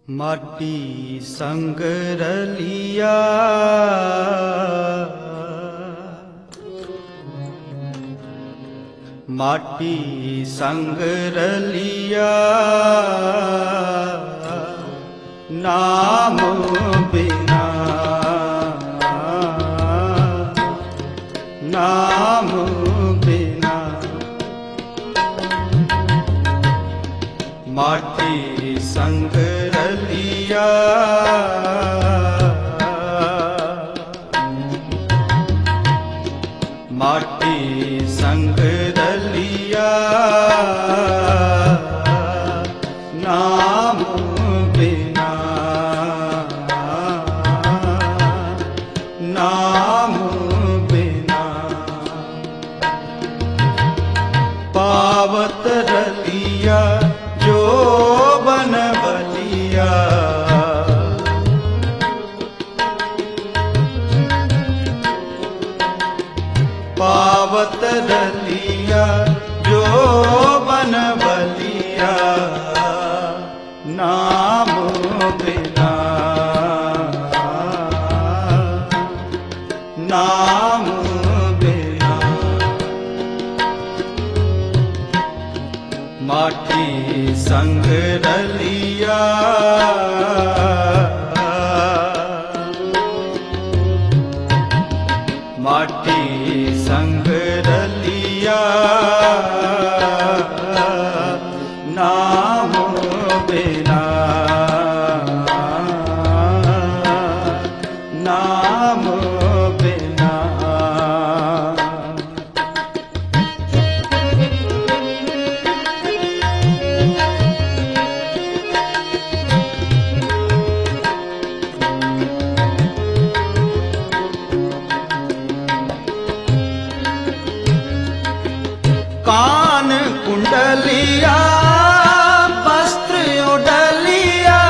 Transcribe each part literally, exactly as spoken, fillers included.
माटी संग रलिया माटी संग रलिया नाम बिना नाम बिना माटी संग रलिया माटी संग रलिया नाम बिना नाम बिना पावत रलिया जो बन बलिया पावत रलिया जो बन बलिया नाम बिना नाम बिना माटी संग रलिया माटी संग रलिया नाम बिना नाम बिना कान कुंडलिया वस्त्र उडलिया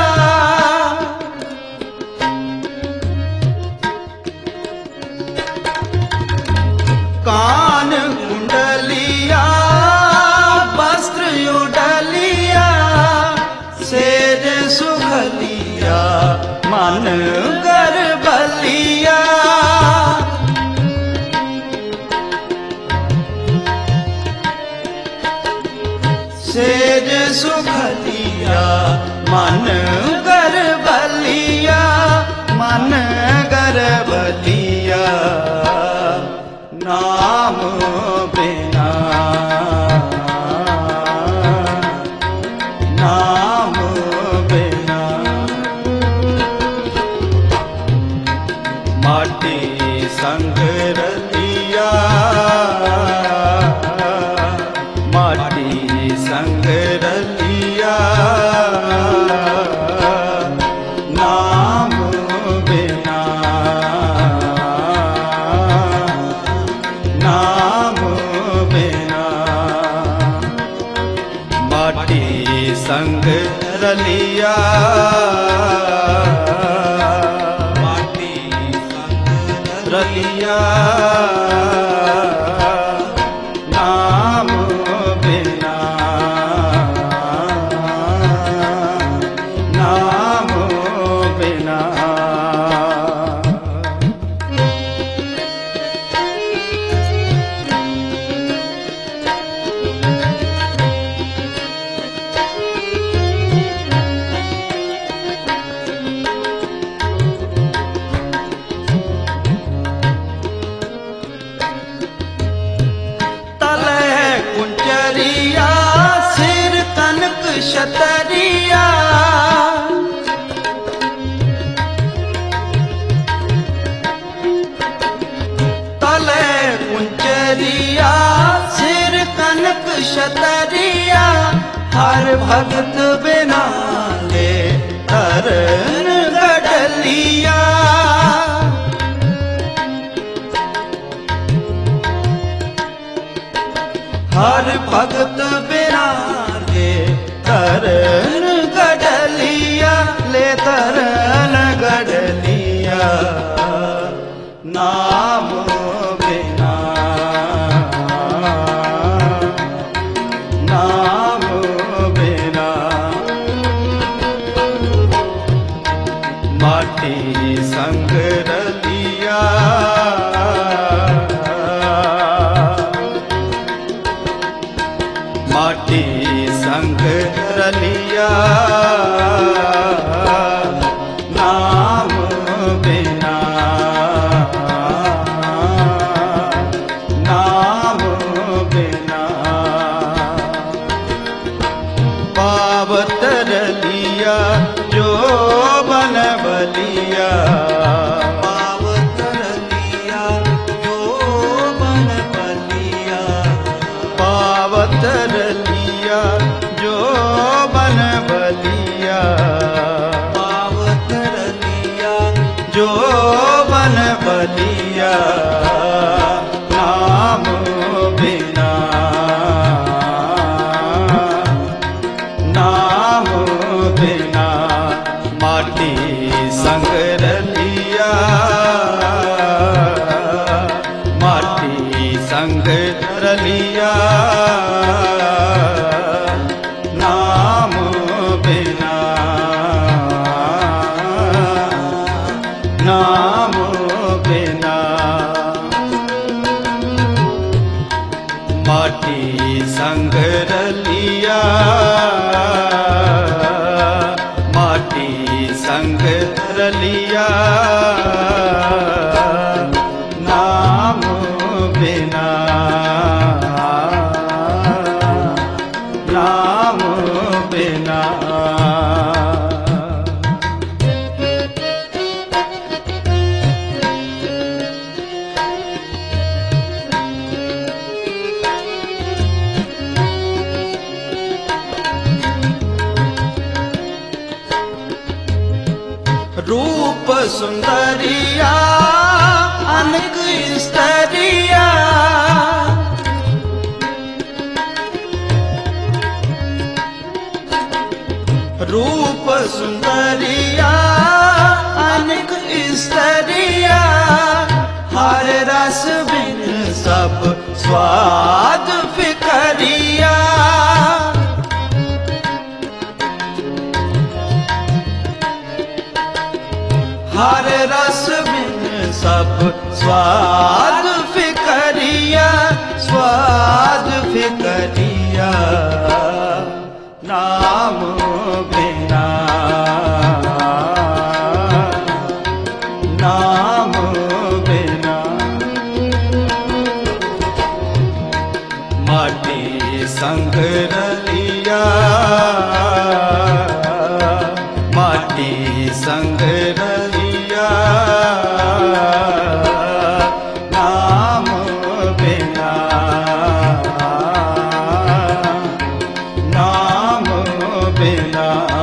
कान कुंडलिया वस्त्र उडलिया सेज सुघलिया मन गर्भलिया सेज सुखलिया मन गर्भलिया मन गर्भलिया नाम बिना नाम बिना माटी संग रलिया माटी संग रलिया नाम बिना नाम बिना माटी संग रलिया माटी संग रलिया नाम बिना नाम बिना कुंचरिया सिर कनक शतरिया तले कुंचरिया सिर कनक शतरिया हर भगत बिना ले तरन गडलिया हर भगत बिना ले तरन गडलिया ले तरन गडलिया नाम बिना नाम बिना माटी संग रलिया नाम बिना, नाम बिना पावत रलिया जो बन बलिया, पावत रलिया जो बन बलिया, पावत रलिया जो बन बलिया, पावत रलिया जो बन बलिया नाम बिना, नाम बिना माटी संग रलिया, माटी संग रलिया नाम बिना, नाम बिना माटी संग रलिया, माटी संग रलिया नाम बिना, नाम बिना रूप सुंदरिया अनक स्तरिया, रूप सुंदरिया अनक स्तरिया, हर रस बिन सब स्वाद फिकरिया, हर रस बिन सब स्वाद फिकरिया, स्वाद फिकरिया नाम बिना, नाम बिना माटी संग रलिया, माटी संग रलिया नाम बिना, नाम बिना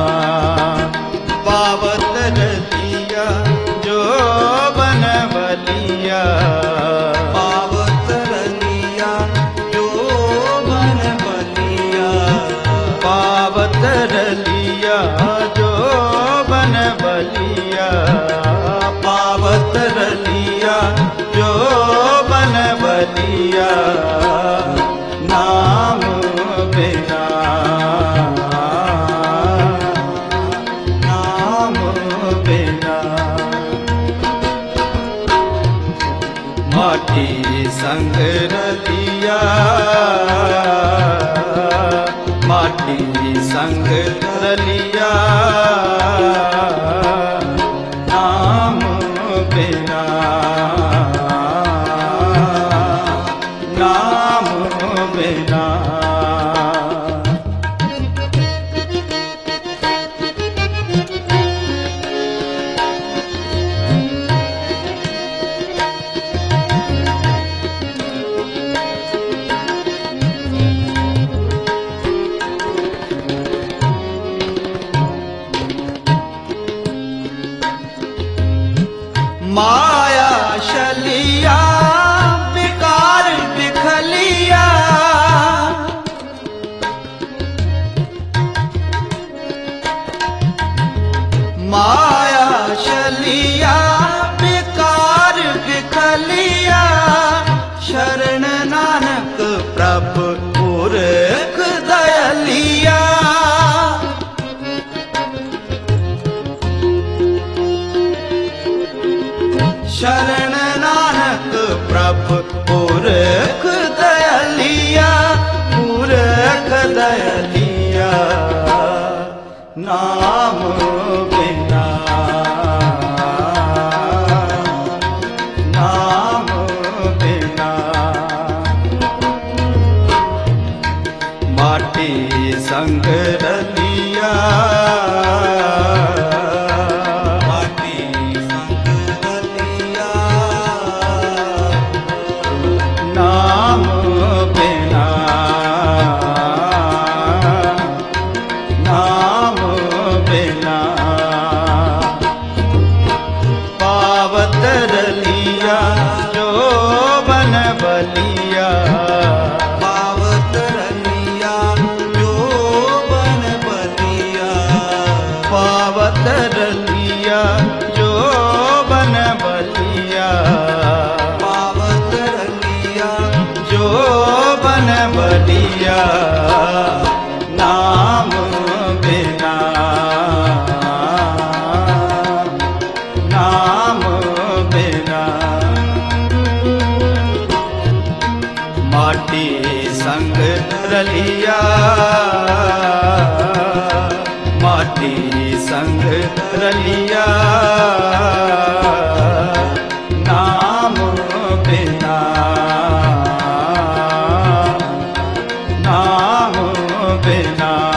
पावत रलिया जो बन बलिया, पावत रलिया जो बन बलिया, पावत रलिया जो बन बलिया, पावत रलिया जो बन बलिया नाम बिना, नाम बिना माटी संग रलिया, माटी संग रलिया नाम बिना, नाम बिना माया शलिया विकार बिखलिया, माया शलिया विकार बिखलिया, शरण नानक प्रभु पुरख दयलिया, शरण नानक प्रभु पुरख दयलिया, पुरख संग रलिया, माटी संग रलिया, नाम बिना नाम बिना पावत रलिया जो बन बलिया, पावत रलिया जो बन बलिया, पावत रलिया जो बन बलिया, पावत रलिया जो बन बलिया, नाम बिना नाम बिना माटी संग रलिया, माटी संग रलिया, नाम बिना नाम बिना